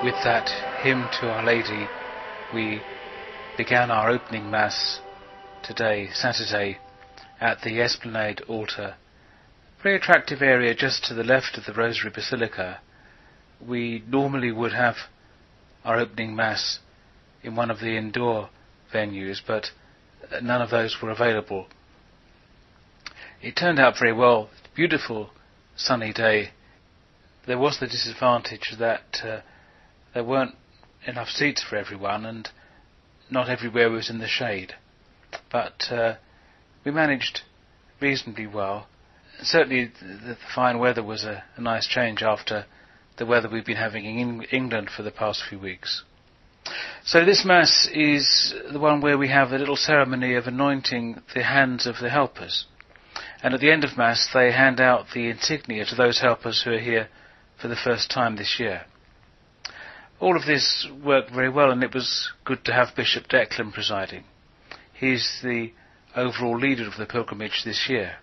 With that hymn to Our Lady, we began our opening Mass today, Saturday, at the Esplanade altar. Very attractive area just to the left of the Rosary Basilica. We normally would have our opening Mass in one of the indoor venues, but none of those were available. It turned out very well. Beautiful sunny day. There was the disadvantage that there weren't enough seats for everyone, and not everywhere was in the shade. But we managed reasonably well. Certainly the fine weather was a nice change after the weather we've been having in England for the past few weeks. So this Mass is the one where we have a little ceremony of anointing the hands of the helpers. And at the end of Mass they hand out the insignia to those helpers who are here for the first time this year. All of this worked very well, and it was good to have Bishop Declan presiding. He's the overall leader of the pilgrimage this year.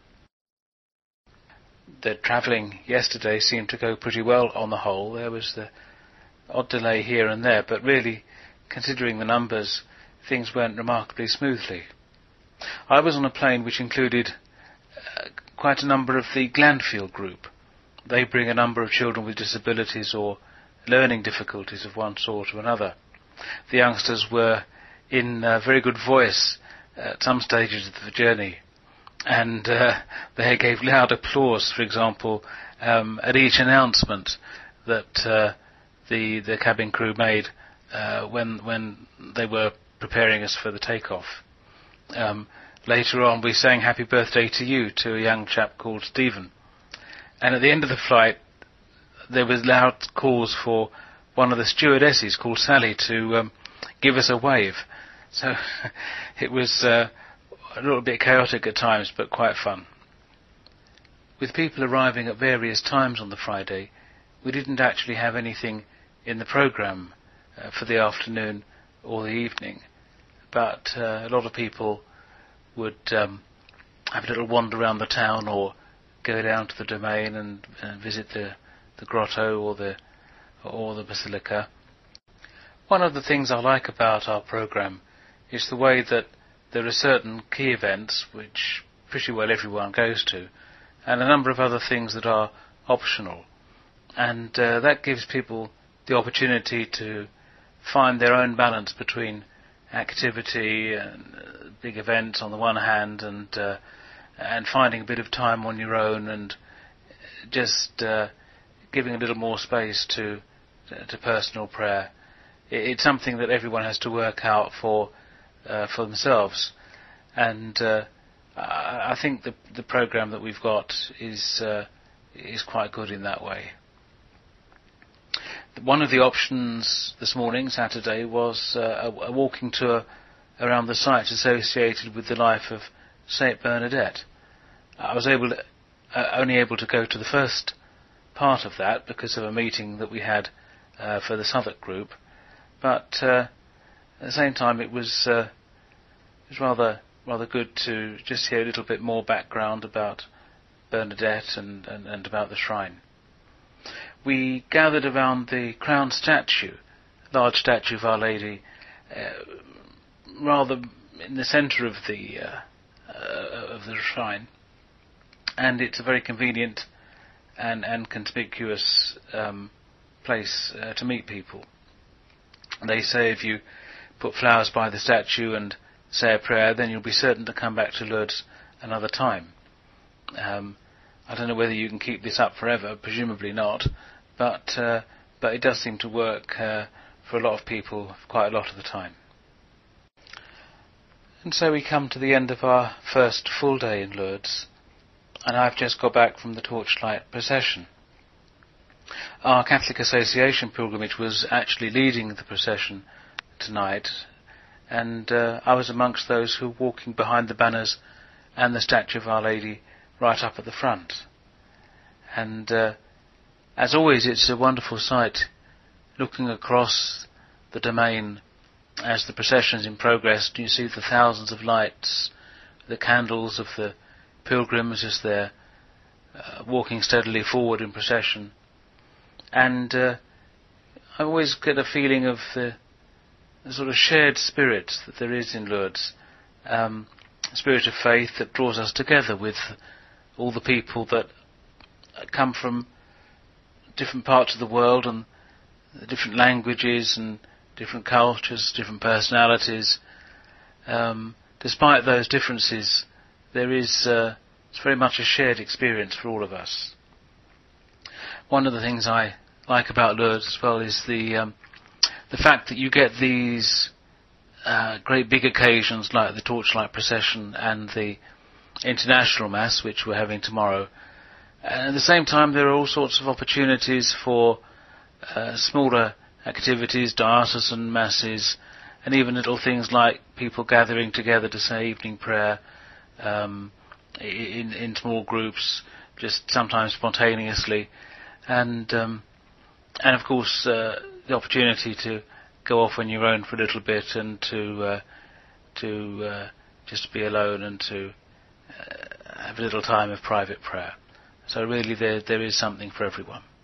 The travelling yesterday seemed to go pretty well on the whole. There was the odd delay here and there, but really, considering the numbers, things went remarkably smoothly. I was on a plane which included quite a number of the Glanfield group. They bring a number of children with disabilities or learning difficulties of one sort or another. The youngsters were in very good voice at some stages of the journey, and they gave loud applause, for example, at each announcement that the cabin crew made when they were preparing us for the takeoff. Later on we sang Happy Birthday to You to a young chap called Stephen, and at the end of the flight there was loud calls for one of the stewardesses called Sally to give us a wave. So it was a little bit chaotic at times, but quite fun. With people arriving at various times on the Friday, we didn't actually have anything in the programme for the afternoon or the evening, but a lot of people would have a little wander around the town or go down to the Domain and visit the grotto or the basilica. One of the things I like about our programme is the way that there are certain key events which pretty well everyone goes to, and a number of other things that are optional, and that gives people the opportunity to find their own balance between activity and big events on the one hand, and finding a bit of time on your own, and just giving a little more space to personal prayer. It's something that everyone has to work out for themselves, and I think the programme that we've got is quite good in that way. One of the options this morning, Saturday, was a walking tour around the sites associated with the life of Saint Bernadette. I was only able to go to the first part of that because of a meeting that we had for the Southwark group, but at the same time it was rather good to just hear a little bit more background about Bernadette and about the shrine. We gathered around the crown statue, large statue of Our Lady, rather in the centre of the shrine, and it's a very convenient and conspicuous place to meet people. They say if you put flowers by the statue and say a prayer, then you'll be certain to come back to Lourdes another time. I don't know whether you can keep this up forever, presumably not, but it does seem to work for a lot of people quite a lot of the time. And so we come to the end of our first full day in Lourdes, and I've just got back from the torchlight procession. Our Catholic Association pilgrimage was actually leading the procession tonight, and I was amongst those who were walking behind the banners and the statue of Our Lady right up at the front. And as always, it's a wonderful sight looking across the Domain as the procession is in progress. You see the thousands of lights, the candles of the pilgrims as they're walking steadily forward in procession. And I always get a feeling of the sort of shared spirit that there is in Lourdes, a spirit of faith that draws us together with all the people that come from different parts of the world and different languages and different cultures, different personalities. Despite those differences, there is it's very much a shared experience for all of us. One of the things I like about Lourdes as well is the fact that you get these great big occasions like the Torchlight Procession and the International Mass, which we're having tomorrow. And at the same time, there are all sorts of opportunities for smaller activities, diocesan masses, and even little things like people gathering together to say evening prayer in small groups, just sometimes spontaneously, and of course the opportunity to go off on your own for a little bit and to just be alone and to have a little time of private prayer. So really there is something for everyone.